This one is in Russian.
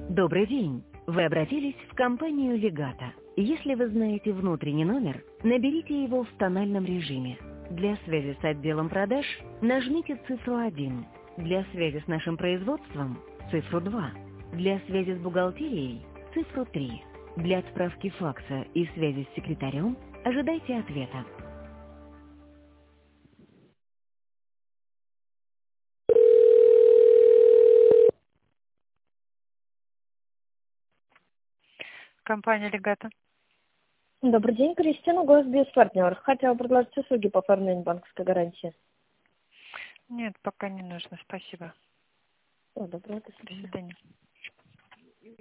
Добрый день. Вы обратились в компанию «Легато». Если вы знаете внутренний номер, наберите его в тональном режиме. Для связи с отделом продаж нажмите цифру 1. Для связи с нашим производством – цифру 2. Для связи с бухгалтерией – цифру 3. Для отправки факса и связи с секретарем ожидайте ответа. Компания «Легато». Добрый день, Кристина, Госбизнес-партнер. Хотела предложить услуги по оформлению банковской гарантии. Нет, пока не нужно, спасибо. Доброго, до До свидания. свидания.